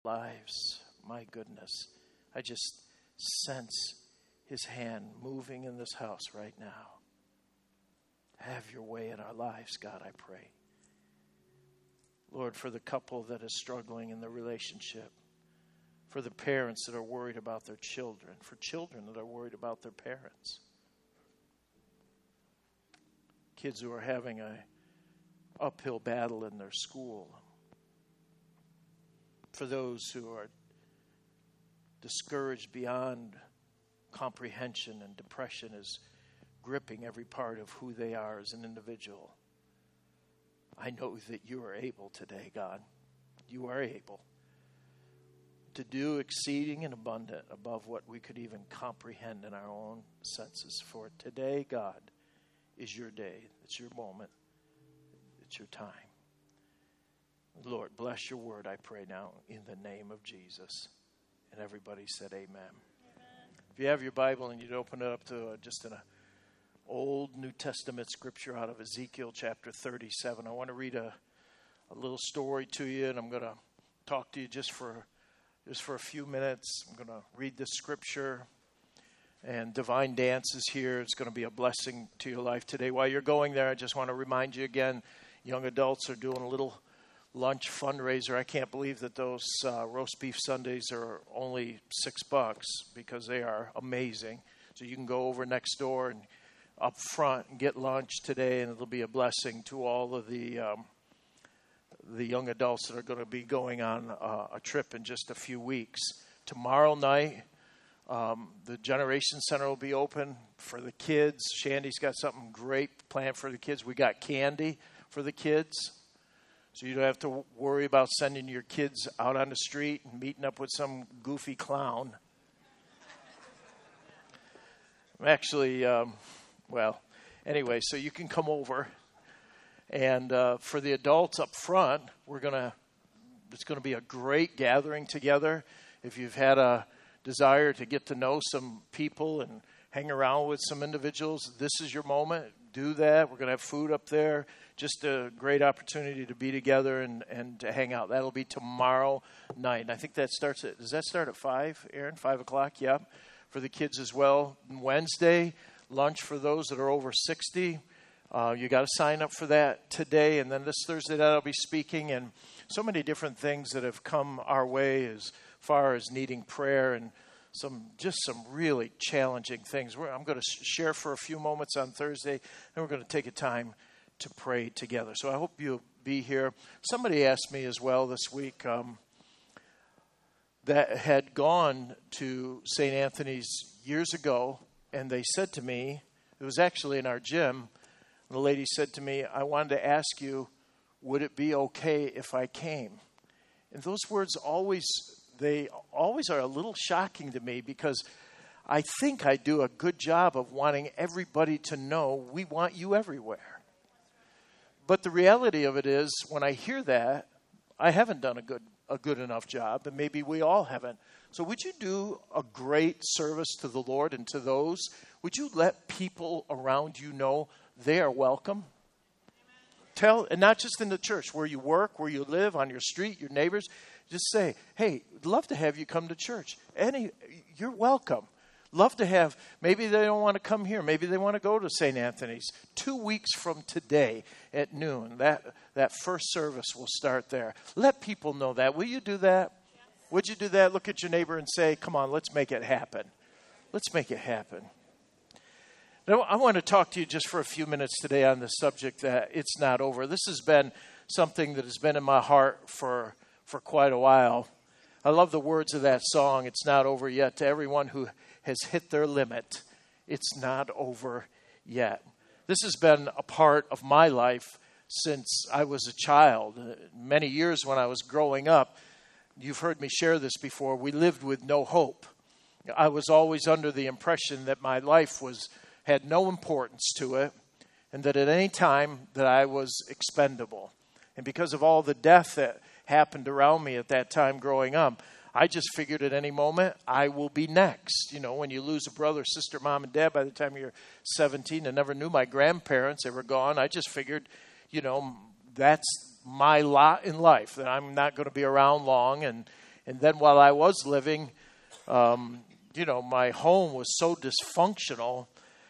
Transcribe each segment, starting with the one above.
lives. My goodness. I just sense his hand moving in this house right now. Have your way in our lives, God, I pray. Lord, for the couple that is struggling in the relationship, for the parents that are worried about their children, for children that are worried about their parents, kids who are having an uphill battle in their school, for those who are discouraged beyond comprehension and depression is gripping every part of who they are as an individual. I know that you are able today, God. You are able to do exceeding and abundant above what we could even comprehend in our own senses. For today, God, is your day. It's your moment. It's your time. Lord, bless your word, I pray now, in the name of Jesus. And everybody said amen. If you have your Bible and you'd open it up to just an old New Testament scripture out of Ezekiel chapter 37. I want to read a little story to you, and I'm going to talk to you just for a few minutes. I'm going to read this scripture, and Divine Dance is here. It's going to be a blessing to your life today. While you're going there, I just want to remind you again, young adults are doing a little lunch fundraiser. I can't believe that those roast beef Sundays are only $6 because they are amazing. So you can go over next door and up front and get lunch today, and it'll be a blessing to all of the young adults that are going to be going on a trip in just a few weeks. Tomorrow night, the Generation Center will be open for the kids. Shandy's got something great planned for the kids. We got candy for the kids. So you don't have to worry about sending your kids out on the street and meeting up with some goofy clown. I'm actually, anyway, so you can come over. And for the adults up front, it's going to be a great gathering together. If you've had a desire to get to know some people and hang around with some individuals, this is your moment. Do that. We're going to have food up there. Just a great opportunity to be together and to hang out. That'll be tomorrow night. And I think does that start at 5, Aaron? 5 o'clock? Yeah. For the kids as well. Wednesday, lunch for those that are over 60. You got to sign up for that today. And then this Thursday night I'll be speaking. And so many different things that have come our way as far as needing prayer and some really challenging things. I'm going to share for a few moments on Thursday, and we're going to take a time to pray together. So I hope you'll be here. Somebody asked me as well this week that had gone to St. Anthony's years ago, and they said to me, it was actually in our gym, the lady said to me, I wanted to ask you, would it be okay if I came? And those words always are a little shocking to me because I think I do a good job of wanting everybody to know we want you everywhere. But the reality of it is, when I hear that, I haven't done a good enough job, and maybe we all haven't. So would you do a great service to the Lord and to those? Would you let people around you know they are welcome? And not just in the church, where you work, where you live, on your street, your neighbors. Just say, hey, I'd love to have you come to church. You're welcome. Love to have, maybe they don't want to come here. Maybe they want to go to St. Anthony's. 2 weeks from today at noon, that first service will start there. Let people know that. Will you do that? Yes. Would you do that? Look at your neighbor and say, come on, let's make it happen. Let's make it happen. Now, I want to talk to you just for a few minutes today on the subject that it's not over. This has been something that has been in my heart for quite a while. I love the words of that song, It's Not Over Yet. To everyone who has hit their limit, it's not over yet. This has been a part of my life since I was a child. Many years when I was growing up, you've heard me share this before, we lived with no hope. I was always under the impression that my life had no importance to it, and that at any time that I was expendable. And because of all the death that happened around me at that time growing up, I just figured at any moment I will be next. You know, when you lose a brother, sister, mom, and dad by the time you're 17, I never knew my grandparents. They were gone. I just figured, that's my lot in life, that I'm not going to be around long. And then while I was living, my home was so dysfunctional.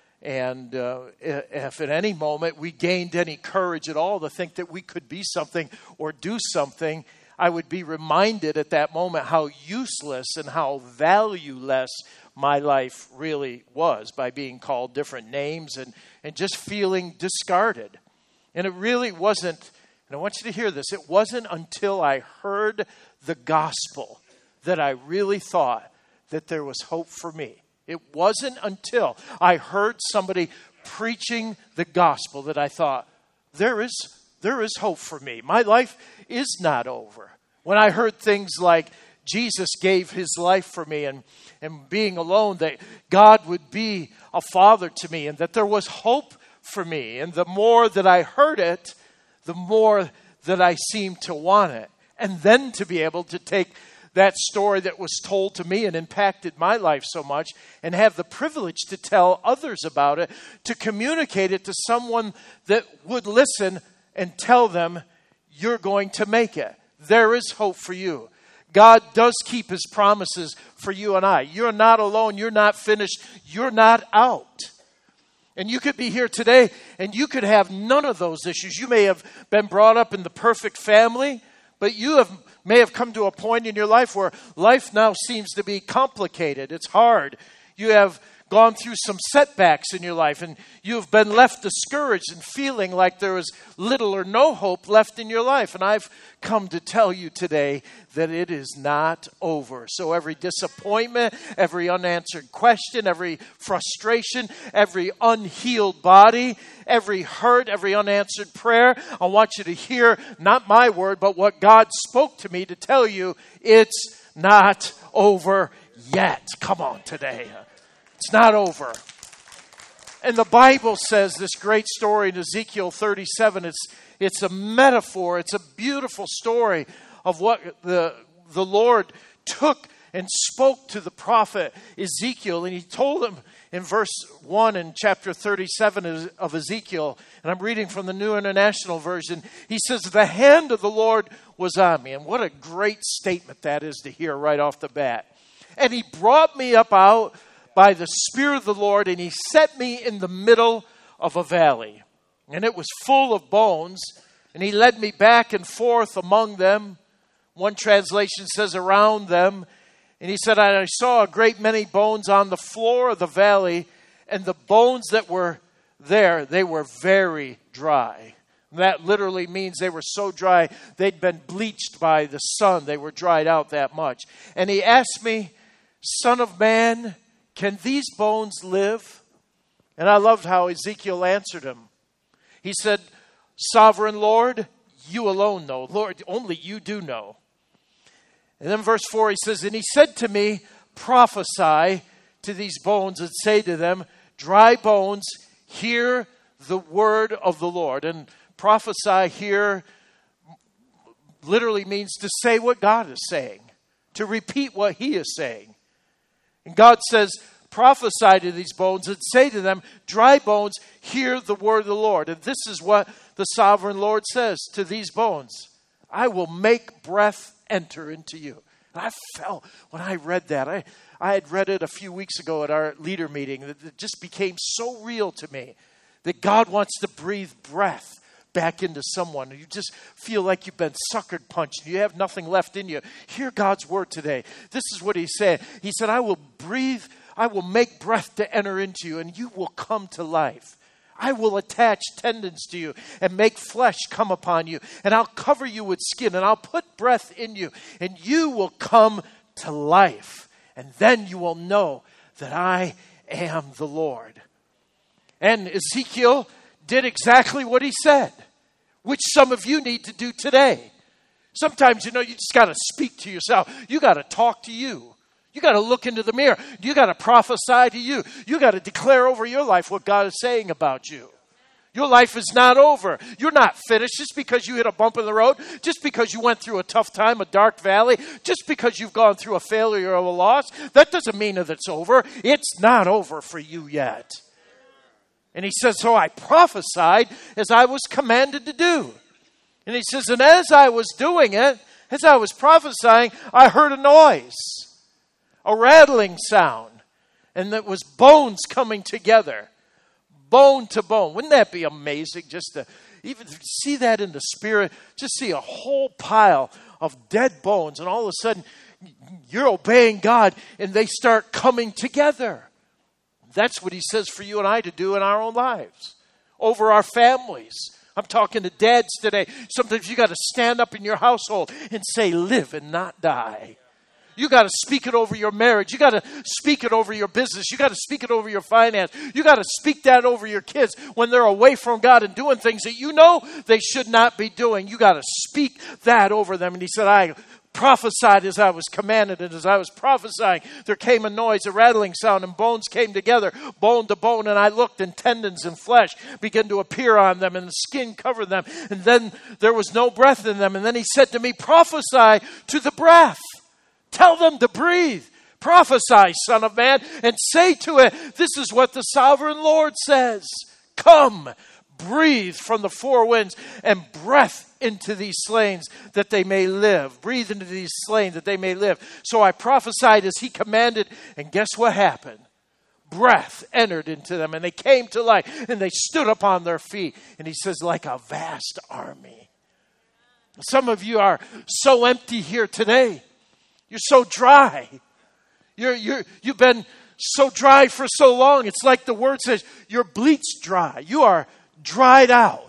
And if at any moment we gained any courage at all to think that we could be something or do something, I would be reminded at that moment how useless and how valueless my life really was by being called different names and just feeling discarded. And it really wasn't, and I want you to hear this, it wasn't until I heard the gospel that I really thought that there was hope for me. It wasn't until I heard somebody preaching the gospel that I thought, there is hope for me. My life is not over. When I heard things like Jesus gave his life for me and being alone, that God would be a father to me and that there was hope for me. And the more that I heard it, the more that I seemed to want it. And then to be able to take that story that was told to me and impacted my life so much and have the privilege to tell others about it, to communicate it to someone that would listen and tell them, you're going to make it. There is hope for you. God does keep his promises for you and I. You're not alone. You're not finished. You're not out. And you could be here today and you could have none of those issues. You may have been brought up in the perfect family, but you may have come to a point in your life where life now seems to be complicated. It's hard. You have gone through some setbacks in your life and you've been left discouraged and feeling like there is little or no hope left in your life. And I've come to tell you today that it is not over. So every disappointment, every unanswered question, every frustration, every unhealed body, every hurt, every unanswered prayer, I want you to hear not my word, but what God spoke to me to tell you, it's not over yet. Come on today. It's not over. And the Bible says this great story in Ezekiel 37. It's a metaphor. It's a beautiful story of what the Lord took and spoke to the prophet Ezekiel. And he told him in verse 1 in chapter 37 of Ezekiel, and I'm reading from the New International Version, he says, the hand of the Lord was on me. And what a great statement that is to hear right off the bat. And he brought me up out by the Spirit of the Lord, and he set me in the middle of a valley. And it was full of bones, and he led me back and forth among them. One translation says around them. And he said, I saw a great many bones on the floor of the valley, and the bones that were there, they were very dry. That literally means they were so dry, they'd been bleached by the sun. They were dried out that much. And he asked me, Son of man, can these bones live? And I loved how Ezekiel answered him. He said, Sovereign Lord, you alone know. Lord, only you do know. And then verse 4, he says, and he said to me, prophesy to these bones and say to them, dry bones, hear the word of the Lord. And prophesy here literally means to say what God is saying, to repeat what he is saying. And God says, prophesy to these bones and say to them, dry bones, hear the word of the Lord. And this is what the sovereign Lord says to these bones. I will make breath enter into you. And I felt when I read that, I had read it a few weeks ago at our leader meeting, that it just became so real to me that God wants to breathe breath back into someone. You just feel like you've been suckered punched. You have nothing left in you. Hear God's word today. This is what he said. He said, I will make breath to enter into you, and you will come to life. I will attach tendons to you and make flesh come upon you, and I'll cover you with skin, and I'll put breath in you, and you will come to life. And then you will know that I am the Lord. And Ezekiel did exactly what he said, which some of you need to do today. Sometimes, you just got to speak to yourself. You got to talk to you. You got to look into the mirror. You got to prophesy to you. You got to declare over your life what God is saying about you. Your life is not over. You're not finished just because you hit a bump in the road, just because you went through a tough time, a dark valley, just because you've gone through a failure or a loss. That doesn't mean that it's over. It's not over for you yet. And he says, so I prophesied as I was commanded to do. And he says, and as I was doing it, As I was prophesying, I heard a noise, a rattling sound, and that was bones coming together, bone to bone. Wouldn't that be amazing just to even see that in the spirit? Just see a whole pile of dead bones, and all of a sudden, you're obeying God, and they start coming together. That's what he says for you and I to do in our own lives, over our families. I'm talking to dads today. Sometimes you got to stand up in your household and say, live and not die. You got to speak it over your marriage. You got to speak it over your business. You got to speak it over your finance. You got to speak that over your kids when they're away from God and doing things that you know they should not be doing. You got to speak that over them. And he said, I prophesied as I was commanded, and as I was prophesying, there came a noise, a rattling sound, and bones came together, bone to bone, and I looked, and tendons and flesh began to appear on them, and the skin covered them, and then there was no breath in them. And then he said to me, prophesy to the breath. Tell them to breathe. Prophesy, Son of Man, and say to it, this is what the sovereign Lord says. Come, breathe from the four winds, and breath into these slain that they may live. Breathe into these slain that they may live. So I prophesied as he commanded, and guess what happened? Breath entered into them, and they came to life, and they stood upon their feet. And he says, like a vast army. Some of you are so empty here today. You're so dry. You've been so dry for so long. It's like the word says, you're bleached dry. You are dried out.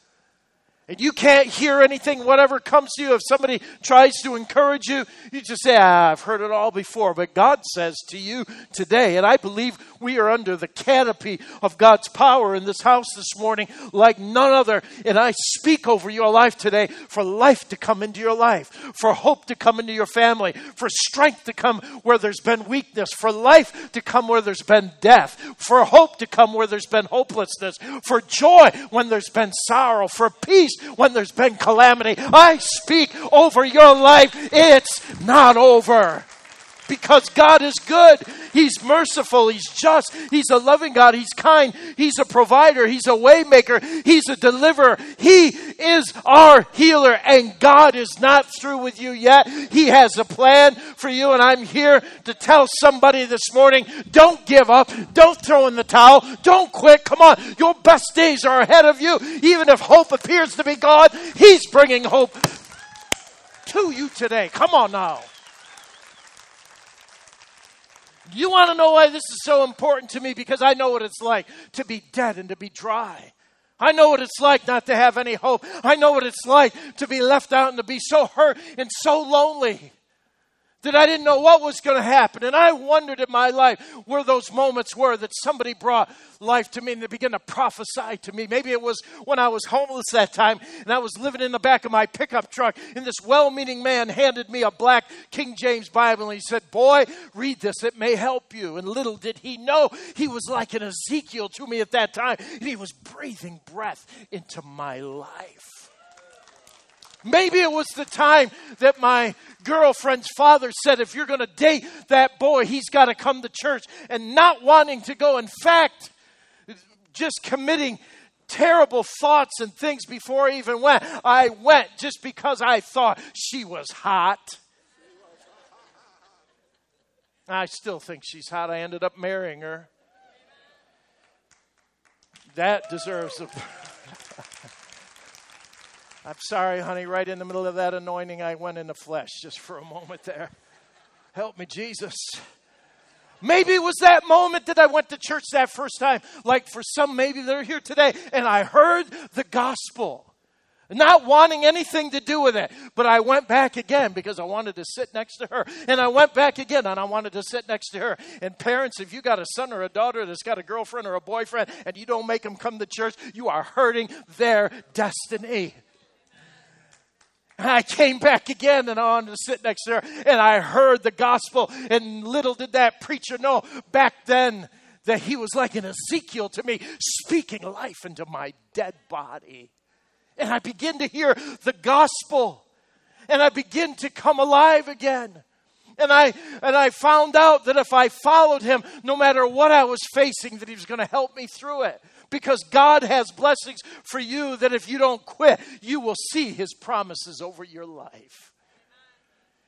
And you can't hear anything, whatever comes to you. If somebody tries to encourage you, you just say, I've heard it all before. But God says to you today, and I believe we are under the canopy of God's power in this house this morning like none other. And I speak over your life today for life to come into your life, for hope to come into your family, for strength to come where there's been weakness, for life to come where there's been death, for hope to come where there's been hopelessness, for joy when there's been sorrow, for peace when there's been calamity. I speak over your life. It's not over. Because God is good. He's merciful. He's just. He's a loving God. He's kind. He's a provider. He's a way maker. He's a deliverer. He is our healer. And God is not through with you yet. He has a plan for you. And I'm here to tell somebody this morning, don't give up. Don't throw in the towel. Don't quit. Come on. Your best days are ahead of you. Even if hope appears to be gone, He's bringing hope to you today. Come on now. You want to know why this is so important to me? Because I know what it's like to be dead and to be dry. I know what it's like not to have any hope. I know what it's like to be left out and to be so hurt and so lonely that I didn't know what was going to happen. And I wondered in my life where those moments were that somebody brought life to me and they began to prophesy to me. Maybe it was when I was homeless that time and I was living in the back of my pickup truck, and this well-meaning man handed me a black King James Bible, and he said, boy, read this, it may help you. And little did he know, he was like an Ezekiel to me at that time, and he was breathing breath into my life. Maybe it was the time that my girlfriend's father said, if you're going to date that boy, he's got to come to church, and not wanting to go. In fact, just committing terrible thoughts and things before I even went. I went just because I thought she was hot. I still think she's hot. I ended up marrying her. That deserves a... I'm sorry, honey, right in the middle of that anointing, I went in the flesh just for a moment there. Help me, Jesus. Maybe it was that moment that I went to church that first time. Like for some, maybe they're here today, and I heard the gospel. Not wanting anything to do with it. But I went back again because I wanted to sit next to her. And I went back again and I wanted to sit next to her. And parents, if you got a son or a daughter that's got a girlfriend or a boyfriend and you don't make them come to church, you are hurting their destiny. And I came back again and I wanted to sit next to her. And I heard the gospel. And little did that preacher know back then that he was like an Ezekiel to me, speaking life into my dead body. And I begin to hear the gospel. And I begin to come alive again. And I found out that if I followed him, no matter what I was facing, that he was going to help me through it. Because God has blessings for you that if you don't quit, you will see his promises over your life.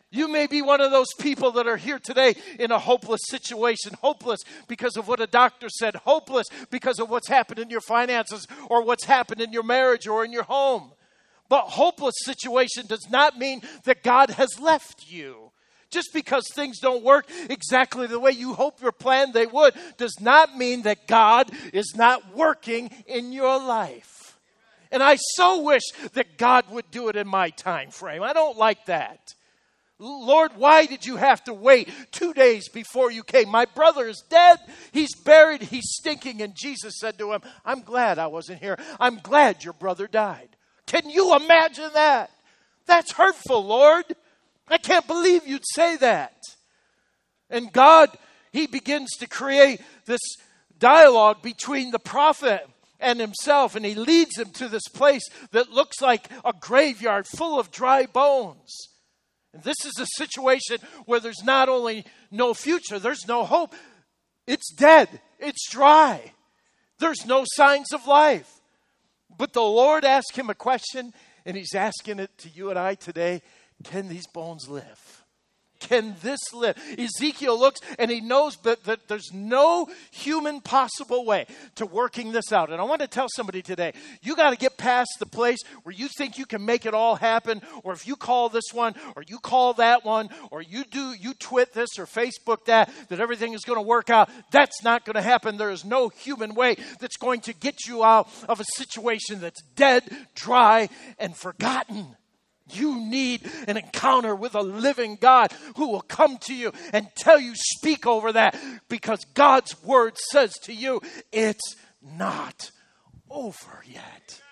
You may be one of those people that are here today in a hopeless situation. Hopeless because of what a doctor said. Hopeless because of what's happened in your finances or what's happened in your marriage or in your home. But hopeless situation does not mean that God has left you. Just because things don't work exactly the way you hope or planned they would does not mean that God is not working in your life. And I so wish that God would do it in my time frame. I don't like that. Lord, why did you have to wait 2 days before you came? My brother is dead. He's buried. He's stinking. And Jesus said to him, I'm glad I wasn't here. I'm glad your brother died. Can you imagine that? That's hurtful, Lord. I can't believe you'd say that. And God, he begins to create this dialogue between the prophet and himself. And he leads him to this place that looks like a graveyard full of dry bones. And this is a situation where there's not only no future, there's no hope. It's dead. It's dry. There's no signs of life. But the Lord asked him a question, and he's asking it to you and I today. Can these bones live? Can this live? Ezekiel looks and he knows that there's no human possible way to working this out. And I want to tell somebody today, you got to get past the place where you think you can make it all happen. Or if you call this one or you call that one or you twit this or Facebook that everything is going to work out. That's not going to happen. There is no human way that's going to get you out of a situation that's dead, dry, and forgotten. You need an encounter with a living God who will come to you and tell you, speak over that, because God's word says to you, it's not over yet.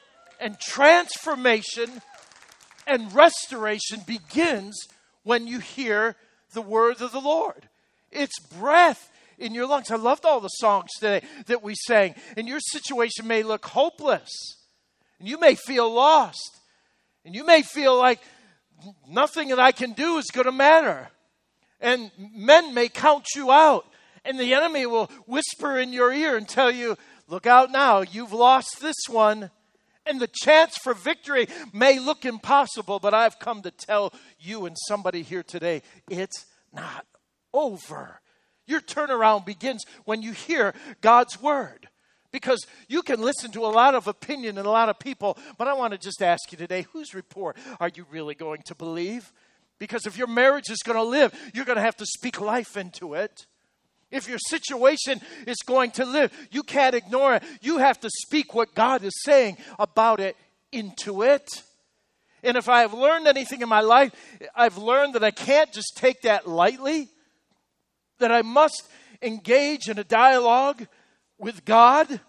And transformation and restoration begins when you hear the word of the Lord. It's breath in your lungs. I loved all the songs today that we sang. And your situation may look hopeless. And you may feel lost. And you may feel like nothing that I can do is going to matter. And men may count you out. And the enemy will whisper in your ear and tell you, look out now, you've lost this one. And the chance for victory may look impossible, but I've come to tell you and somebody here today, it's not over. Your turnaround begins when you hear God's word. Because you can listen to a lot of opinion and a lot of people, but I want to just ask you today, whose report are you really going to believe? Because if your marriage is going to live, you're going to have to speak life into it. If your situation is going to live, you can't ignore it. You have to speak what God is saying about it into it. And if I have learned anything in my life, I've learned that I can't just take that lightly, that I must engage in a dialogue with God.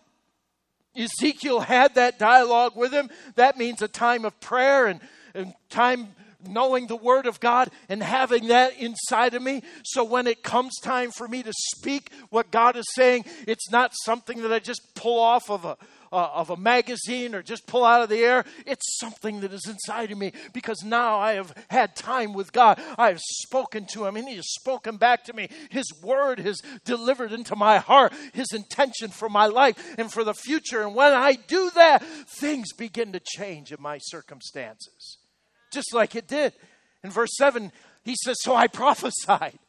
Ezekiel had that dialogue with him. That means a time of prayer and time knowing the word of God and having that inside of me. So when it comes time for me to speak what God is saying, it's not something that I just pull off of a magazine or just pull out of the air. It's something that is inside of me because now I have had time with God. I have spoken to him and he has spoken back to me. His word has delivered into my heart his intention for my life and for the future. And when I do that, things begin to change in my circumstances. Just like it did. In verse 7, he says, so I prophesied.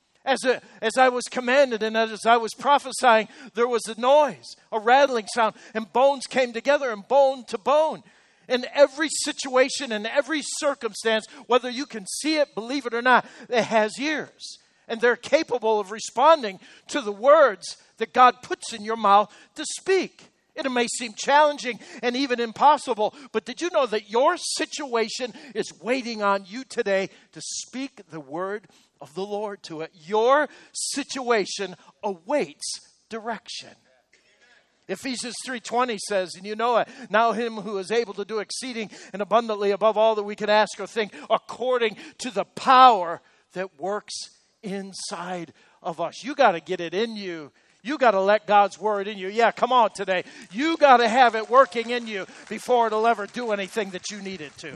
As I was commanded and as I was prophesying, there was a noise, a rattling sound, and bones came together and bone to bone. In every situation and every circumstance, whether you can see it, believe it or not, it has ears. And they're capable of responding to the words that God puts in your mouth to speak. It may seem challenging and even impossible, but did you know that your situation is waiting on you today to speak the word of the Lord to it? Your situation awaits direction. Ephesians 3:20 says, and you know it, now him who is able to do exceeding and abundantly above all that we can ask or think, according to the power that works inside of us. You got to get it in you. You got to let God's word in you. Yeah, come on today. You got to have it working in you before it'll ever do anything that you need it to.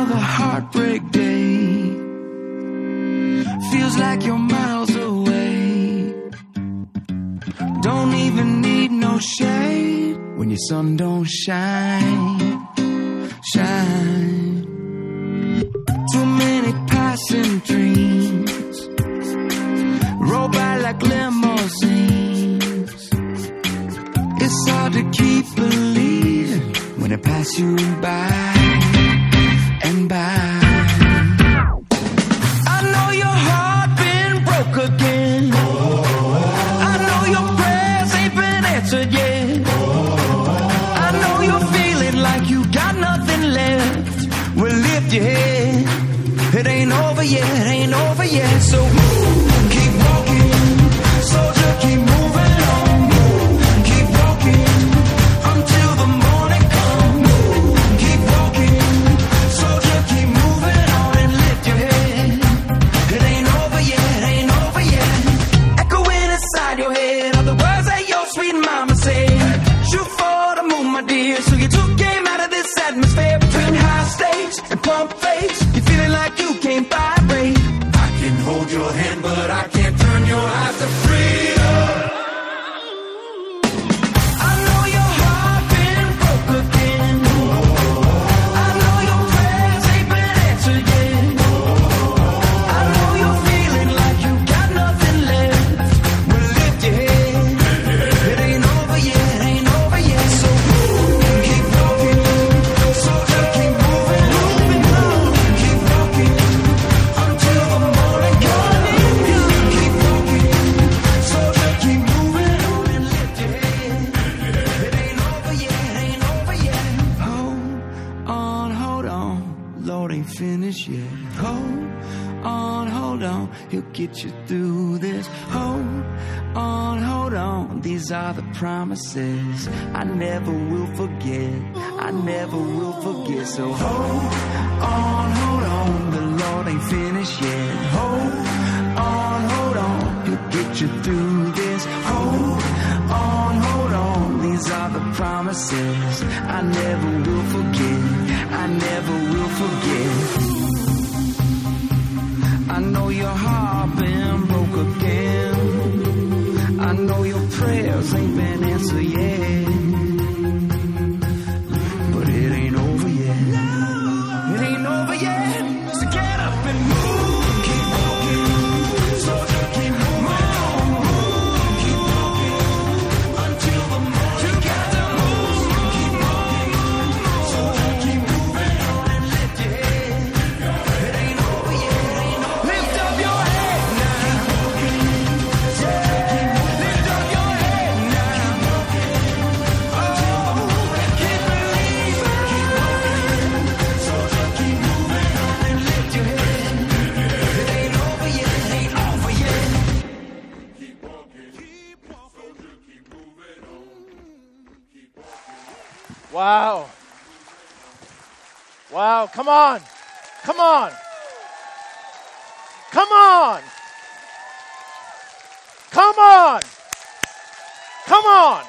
of a heartbreak day. Feels like you're miles away. Don't even need no shade when your sun don't shine. Too many passing dreams roll by like limousines. It's hard to keep believing when it pass you by and by. I know your heart been broke again. I know your prayers ain't been answered yet. I know you're feeling like you got nothing left. Well, lift your head. It ain't over yet, ain't over yet. So keep walking, soldier, keep moving on. Keep walking until the morning comes. Keep walking, soldier, keep moving on and lift your head. It ain't over yet, ain't over yet. Echoing inside your head are the words that your sweet mama said. Shoot for the moon, my dear. So you took game out of this atmosphere between high stakes and pump fakes. You're feeling like you can't vibrate. I can hold your hand, but I can't turn your eyes to freedom. I know your heart been broke again. I know your prayers ain't been answered yet. I know you're feeling like you got nothing left. Well, lift your head. It ain't over yet, ain't over yet. So keep walking, soldier, keep moving on. Keep walking until the morning comes. Keep walking, soldier, keep moving on and lift your head. It ain't over yet, ain't over yet. Hold on, Lord ain't finished yet. Hold on, he'll get you through this. Hold on, these are the promises I never will forget. I never will forget. So hold on, the Lord ain't finished yet. Hold on, he'll get you through this. Hold on, these are the promises I never will forget. I never will forget. I know your heart been broke again. I know your prayers ain't been answered yet. But it ain't over yet. It ain't over yet. So get up and move. Keep walking. Soldier, keep moving on. Keep walking until the morning. You got to move. Keep walking. Soldier, keep moving on and lift your head. It ain't over yet. Ain't over. Lift up your head now. Keep walking. Soldier, keep moving. Lift up your head now. Keep walking until the morning. Keep believing. Keep walking. Soldier, keep moving on and lift your head. It ain't over yet. Ain't over yet. Keep walking. Keep walking. Soldier, keep moving on. Keep walking. Wow. Wow. Come on. Come on. Come on. Come on. Come on.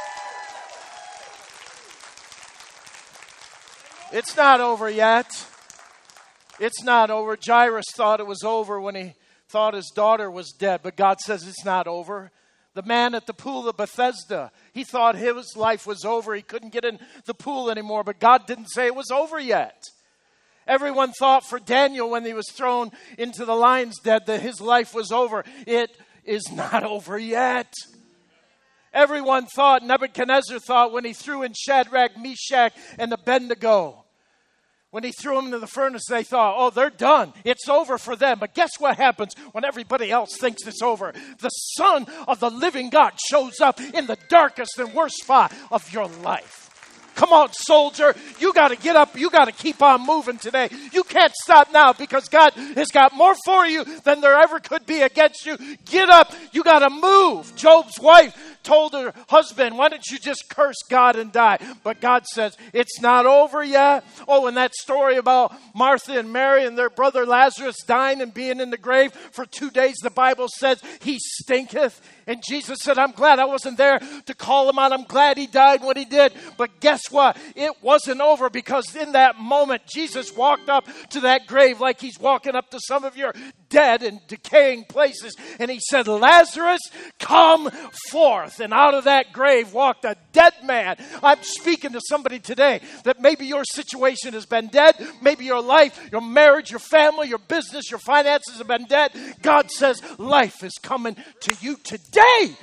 It's not over yet. It's not over. Jairus thought it was over when he thought his daughter was dead, but God says it's not over. The man at the pool of Bethesda, he thought his life was over. He couldn't get in the pool anymore, but God didn't say it was over yet. Everyone thought for Daniel when he was thrown into the lion's den that his life was over. It is not over yet. Everyone thought, Nebuchadnezzar thought when he threw in Shadrach, Meshach, and Abednego, when he threw them into the furnace, they thought, oh, they're done. It's over for them. But guess what happens when everybody else thinks it's over? The Son of the living God shows up in the darkest and worst spot of your life. Come on, soldier. You got to get up. You got to keep on moving today. You can't stop now because God has got more for you than there ever could be against you. Get up. You got to move. Job's wife told her husband, why don't you just curse God and die? But God says, it's not over yet. Oh, and that story about Martha and Mary and their brother Lazarus dying and being in the grave for 2 days, the Bible says he stinketh. And Jesus said, I'm glad I wasn't there to call him out. I'm glad he died when he did. But guess what? It wasn't over, because in that moment, Jesus walked up to that grave like he's walking up to some of your dead and decaying places. And he said, Lazarus, come forth. And out of that grave walked a dead man. I'm speaking to somebody today that maybe your situation has been dead. Maybe your life, your marriage, your family, your business, your finances have been dead. God says life is coming to you today.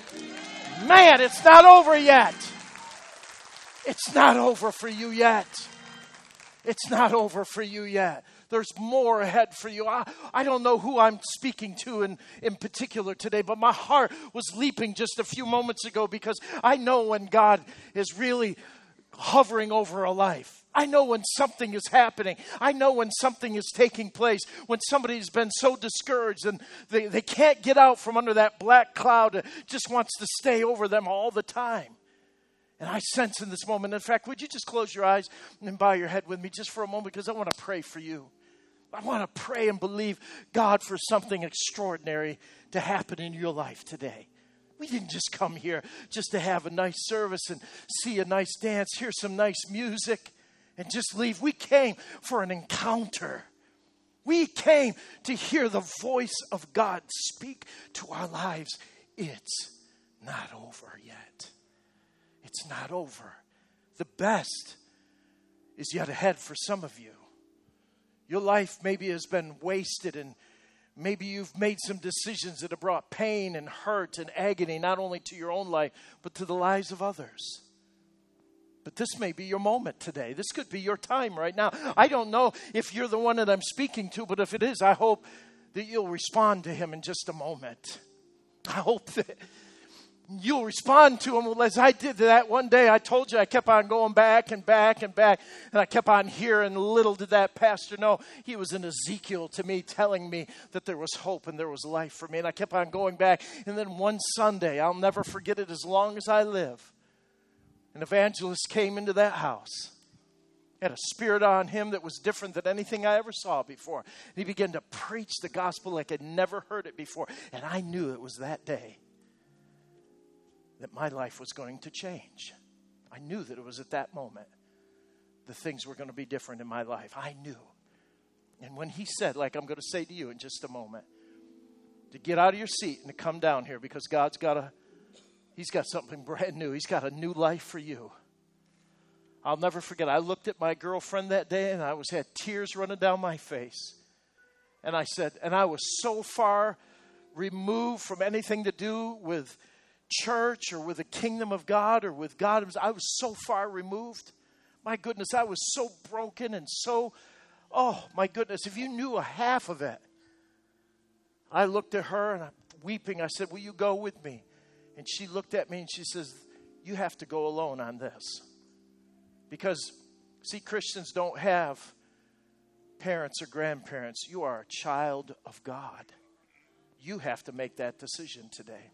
Man, it's not over yet. It's not over for you yet. It's not over for you yet. There's more ahead for you. I don't know who I'm speaking to in particular today, but my heart was leaping just a few moments ago, because I know when God is really hovering over a life. I know when something is happening. I know when something is taking place, when somebody's been so discouraged and they can't get out from under that black cloud that just wants to stay over them all the time. And I sense in this moment, in fact, would you just close your eyes and bow your head with me just for a moment, because I want to pray for you. I want to pray and believe God for something extraordinary to happen in your life today. We didn't just come here just to have a nice service and see a nice dance, hear some nice music, and just leave. We came for an encounter. We came to hear the voice of God speak to our lives. It's not over yet. It's not over. The best is yet ahead for some of you. Your life maybe has been wasted, and maybe you've made some decisions that have brought pain and hurt and agony, not only to your own life, but to the lives of others. But this may be your moment today. This could be your time right now. I don't know if you're the one that I'm speaking to, but if it is, I hope that you'll respond to him in just a moment. I hope that you'll respond to him. Well, as I did that one day, I told you I kept on going back and back and back, and I kept on hearing. Little did that pastor know, he was in Ezekiel to me, telling me that there was hope and there was life for me. And I kept on going back. And then one Sunday, I'll never forget it as long as I live, an evangelist came into that house. Had a spirit on him that was different than anything I ever saw before. And he began to preach the gospel like I'd never heard it before. And I knew it was that day that my life was going to change. I knew that it was at that moment the things were going to be different in my life. I knew. And when he said, like I'm going to say to you in just a moment, to get out of your seat and to come down here, because He's got something brand new. He's got a new life for you. I'll never forget. I looked at my girlfriend that day, and I had tears running down my face. And I said, and I was so far removed from anything to do with church or with the kingdom of God or with God. I was so far removed. My goodness, I was so broken and so, oh my goodness, if you knew a half of it. I looked at her and I'm weeping. I said, will you go with me? And she looked at me and she says, you have to go alone on this. Because, see, Christians don't have parents or grandparents. You are a child of God. You have to make that decision today.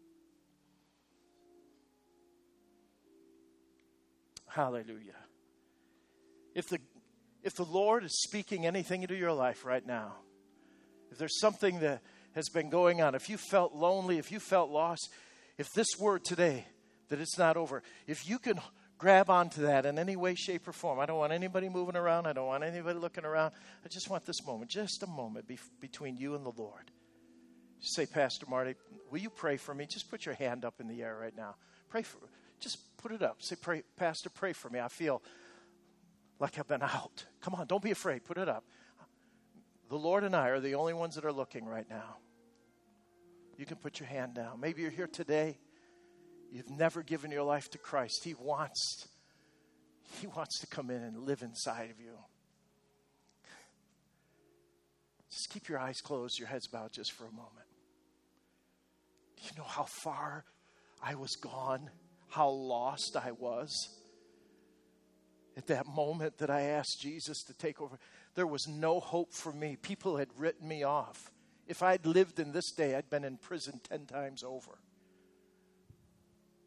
Hallelujah. If the Lord is speaking anything into your life right now, if there's something that has been going on, if you felt lonely, if you felt lost, if this word today, that it's not over, if you can grab onto that in any way, shape, or form. I don't want anybody moving around. I don't want anybody looking around. I just want this moment, just a moment between you and the Lord. Just say, Pastor Marty, will you pray for me? Just put your hand up in the air right now. Just put it up. Say, Pastor, pray for me. I feel like I've been out. Come on, don't be afraid. Put it up. The Lord and I are the only ones that are looking right now. You can put your hand down. Maybe you're here today. You've never given your life to Christ. He wants to come in and live inside of you. Just keep your eyes closed, your heads bowed just for a moment. Do you know how far I was gone? How lost I was? At that moment that I asked Jesus to take over, there was no hope for me. People had written me off. If I'd lived in this day, I'd been in prison 10 times over.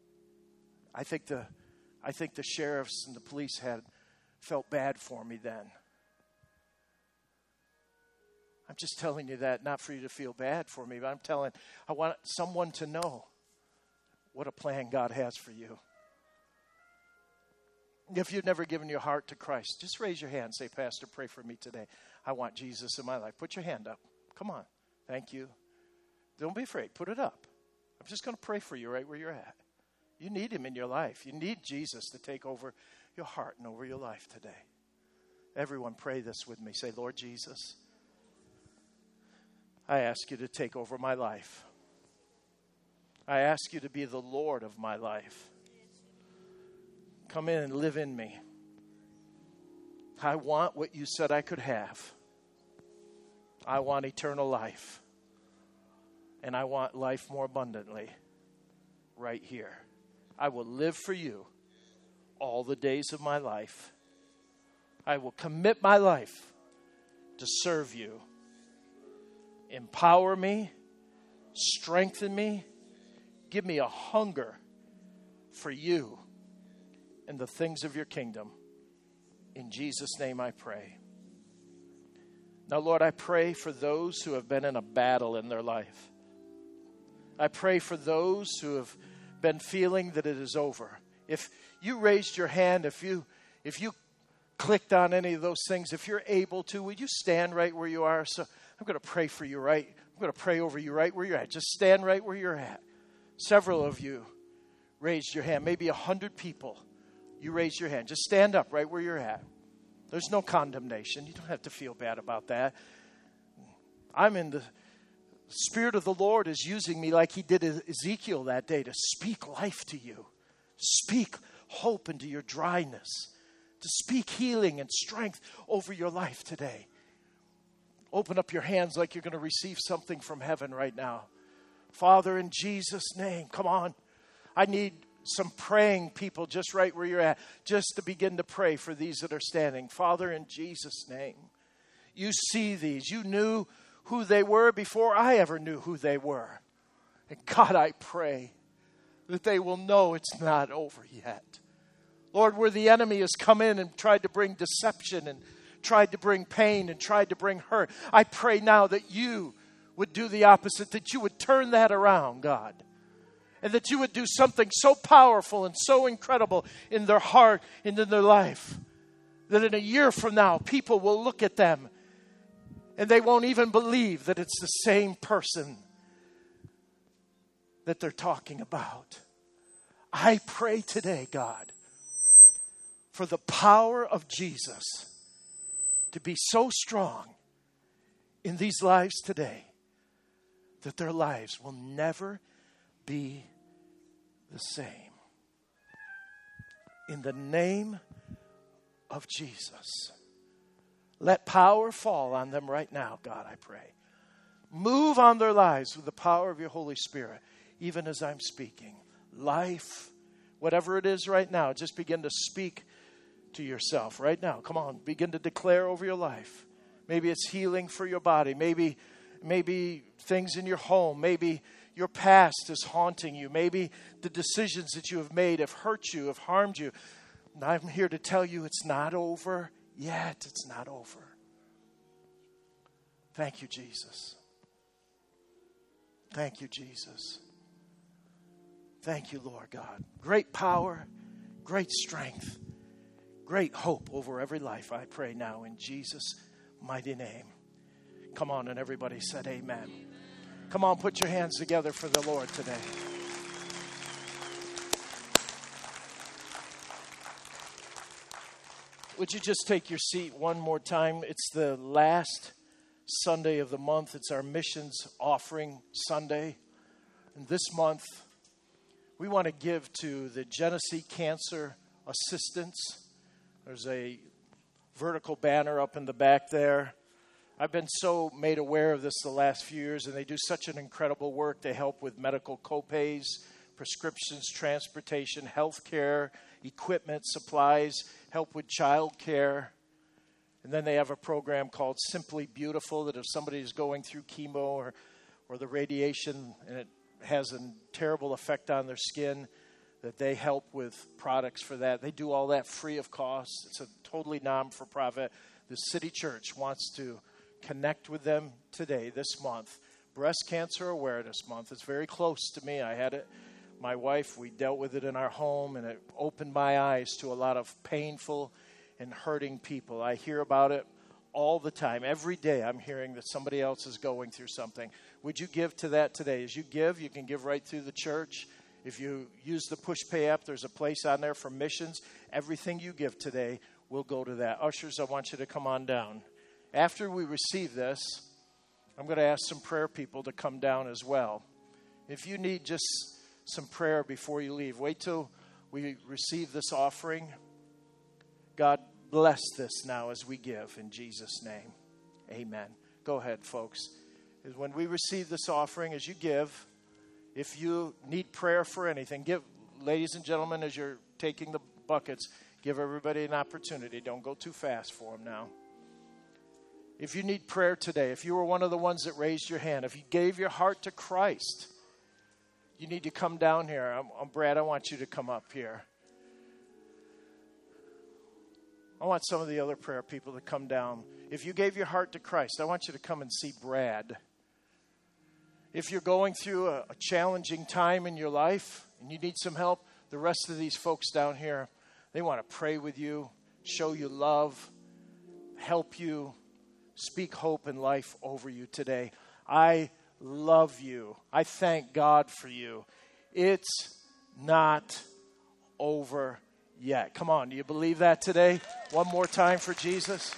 I think the sheriffs and the police felt bad for me then. I'm just telling you that, not for you to feel bad for me, but I want someone to know what a plan God has for you. If you've never given your heart to Christ, just raise your hand and say, Pastor, pray for me today. I want Jesus in my life. Put your hand up. Come on. Thank you. Don't be afraid. Put it up. I'm just going to pray for you right where you're at. You need him in your life. You need Jesus to take over your heart and over your life today. Everyone pray this with me. Say, Lord Jesus, I ask you to take over my life. I ask you to be the Lord of my life. Come in and live in me. I want what you said I could have. I want eternal life. And I want life more abundantly right here. I will live for you all the days of my life. I will commit my life to serve you. Empower me, strengthen me, give me a hunger for you and the things of your kingdom. In Jesus' name I pray. Now, Lord, I pray for those who have been in a battle in their life. I pray for those who have been feeling that it is over. If you raised your hand, if you clicked on any of those things, if you're able to, would you stand right where you are? So I'm going to pray for you I'm going to pray over you right where you're at. Just stand right where you're at. Several of you raised your hand. Maybe 100 people. You raised your hand. Just stand up right where you're at. There's no condemnation. You don't have to feel bad about that. I'm in the Spirit of the Lord is using me like he did Ezekiel that day to speak life to you. Speak hope into your dryness. To speak healing and strength over your life today. Open up your hands like you're going to receive something from heaven right now. Father, in Jesus' name, come on. I need some praying people just right where you're at, just to begin to pray for these that are standing. Father, in Jesus' name, you see these. You knew who they were before I ever knew who they were. And God, I pray that they will know it's not over yet. Lord, where the enemy has come in and tried to bring deception and tried to bring pain and tried to bring hurt, I pray now that you would do the opposite, that you would turn that around, God. And that you would do something so powerful and so incredible in their heart and in their life, that in a year from now, people will look at them and they won't even believe that it's the same person that they're talking about. I pray today, God, for the power of Jesus to be so strong in these lives today that their lives will never be the same. In the name of Jesus, let power fall on them right now, God, I pray. Move on their lives with the power of your Holy Spirit, even as I'm speaking. Life, whatever it is right now, just begin to speak to yourself right now. Come on, begin to declare over your life. Maybe it's healing for your body. Maybe things in your home. Maybe your past is haunting you. Maybe the decisions that you have made have hurt you, have harmed you. And I'm here to tell you it's not over yet. It's not over. Thank you, Jesus. Thank you, Jesus. Thank you, Lord God. Great power, great strength, great hope over every life, I pray now in Jesus' mighty name. Come on, and everybody said amen. Come on, put your hands together for the Lord today. Would you just take your seat one more time? It's the last Sunday of the month. It's our missions offering Sunday. And this month, we want to give to the Genesee Cancer Assistance. There's a vertical banner up in the back there. I've been so made aware of this the last few years, and they do such an incredible work. They help with medical copays, prescriptions, transportation, health care, equipment, supplies, help with child care. And then they have a program called Simply Beautiful, that if somebody is going through chemo or the radiation and it has a terrible effect on their skin, that they help with products for that. They do all that free of cost. It's a totally non-for-profit. The City Church wants to connect with them today, this month. Breast Cancer Awareness Month. It's very close to me. I had it, my wife, we dealt with it in our home, and it opened my eyes to a lot of painful and hurting people. I hear about it all the time. Every day I'm hearing that somebody else is going through something. Would you give to that today? As you give, you can give right through the church. If you use the PushPay app, there's a place on there for missions. Everything you give today will go to that. Ushers, I want you to come on down. After we receive this, I'm going to ask some prayer people to come down as well. If you need just some prayer before you leave, wait till we receive this offering. God, bless this now as we give in Jesus' name. Amen. Go ahead, folks. When we receive this offering, as you give, if you need prayer for anything, give, ladies and gentlemen, as you're taking the buckets, give everybody an opportunity. Don't go too fast for them now. If you need prayer today, if you were one of the ones that raised your hand, if you gave your heart to Christ, you need to come down here. Brad, I want you to come up here. I want some of the other prayer people to come down. If you gave your heart to Christ, I want you to come and see Brad. If you're going through a challenging time in your life and you need some help, the rest of these folks down here, they want to pray with you, show you love, help you, speak hope and life over you today. I love you. I thank God for you. It's not over yet. Come on, do you believe that today? One more time for Jesus.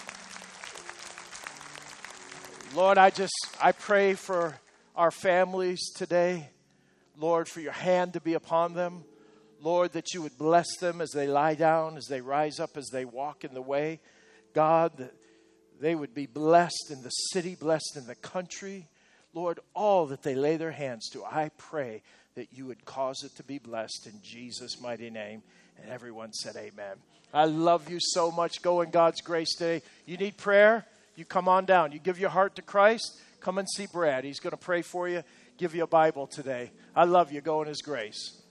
Lord, I pray for our families today. Lord, for your hand to be upon them. Lord, that you would bless them as they lie down, as they rise up, as they walk in the way. God, that they would be blessed in the city, blessed in the country. Lord, all that they lay their hands to, I pray that you would cause it to be blessed in Jesus' mighty name. And everyone said amen. I love you so much. Go in God's grace today. You need prayer? You come on down. You give your heart to Christ? Come and see Brad. He's going to pray for you, give you a Bible today. I love you. Go in his grace.